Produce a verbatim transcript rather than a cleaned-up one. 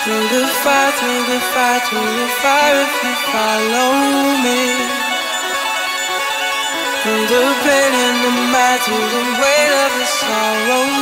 Through the fire, through the fire, through the fire if you follow me. Through the pain and the mad, through the weight of the sorrow.